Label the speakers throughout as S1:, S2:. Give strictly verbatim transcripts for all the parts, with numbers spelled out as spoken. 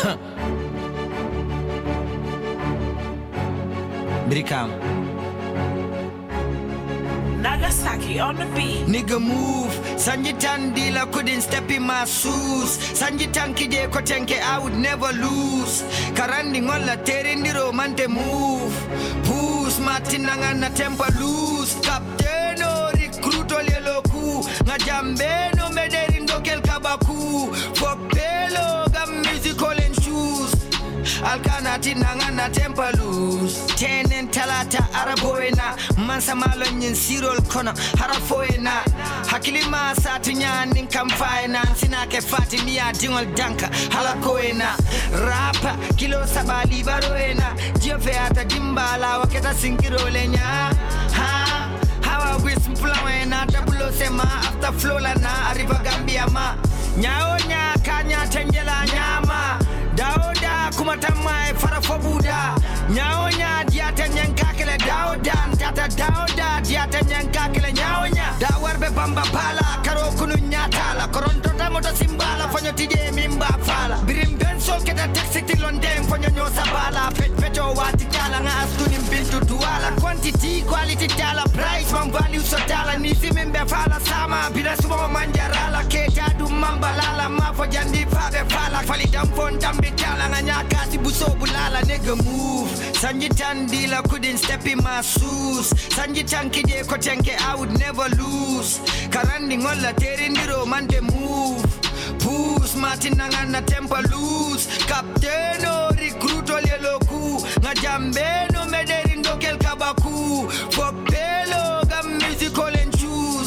S1: Brikam.
S2: Nagasaki on the beat.
S1: Nigga move, Sanjitan dealer couldn't step in my shoes. Sanjitan kije kotenke I would never lose. Karandi ngola terindi romante move. Push matinanga na temper loose. Captaino recruit ole loku. Ngajambeno mederindo kel kabaku. Popelo gam musical and shoes. Alkanati nanga na temper loose. Tenen talata araboena. Mansa malo nyin sirol kono harafoena. Hakilima satunya ninkam faena. Sina ke fati miya dingol danka halakoena. Rapa kilo sabali baroena. Jiofe ata dimbala waketa sinkiro lenya. Ha hawa wism flawena. Dabulo sema after flow la na arriva Gambia ma. Nyao nya kanya tenjela nyama. Dauda kumatama e farafobuda. Nyao nya diata nyankakele dauda. Tata dauda diata nyankakele nyao nya. Dawarbe bamba pala karo kunu nyatala. Koronto tamota simbala fanyo tije mimba fala. Birim benso keta taxi tilondem fanyo nyosa bala. Pet peto wati tala nga askuni mbintu duala. Quantity quality tala price man value so tala. Nisi mimbe fala sama bila sumo manjarala. Keja du mambalala mafo jandi fabe fala. Fali dampon dambi tala nga nyakasi buso bulala. Nigga move. Sanjitan dealer couldn't step in my shoes. Sanjitan kije kotenke I would never lose. Karandi ngola terindiro mande move. Push Martin nanga na temper loose. Captaino recruit ole loku. Ngajambeno mederindo kel kabaku. Popelo gam musical and shoes.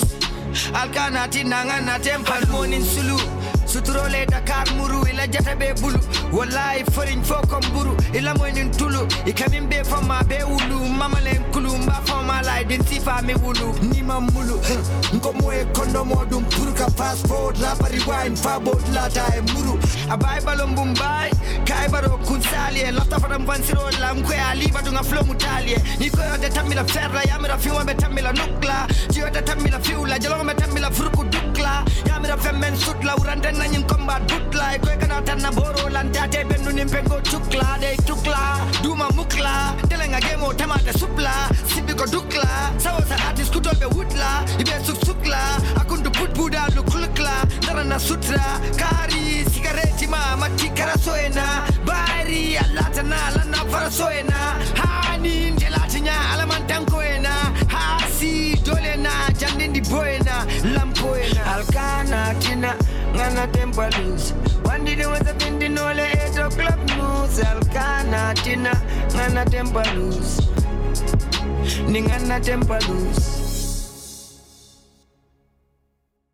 S1: Alkanati nanga na temper morning sulu. Sutrole Dakar muru ila jatabe bulu. Wallahi foreign fokom buru ila moinin tulu. Ikamimbe fama be ulu. Mama len kulu mba fama la identifa me ulu. Nima mulu Nkomo e kondo modum purka passport. Rapa rewind fabot lata e muru. Abai balom bumbai Kai baro kunsali. Lafta fadam vansiro la mkwe aliba dunga flow mutalie. Niko yote tamila ferra. Yamira fiwa me tamila nukla. Jiyote tamila fiula. Jalonga me tamila fruku dukla. Yamira femen sutla urande na nying combat butla. Eko eka na tana boro lantate benu nimpengo chukla. Dey chukla Duma mukla Telenga gemo tamate supla. Sibiko dukla Sawosa artist kutolbe wutla. Ibe suk sukla Akundu put buda lukulukla. Narana sutra Kari sigareti ma matikara soena. Bari alatana lana fara soena. Hani njelatinya alamantankoena. Hasi dolena jandindi boena. Lampoena Alkana tina ngana temper loose. One day there was a bindi nole eight o'clock news. Alkana tina ngana temper loose. Ningana temper loose.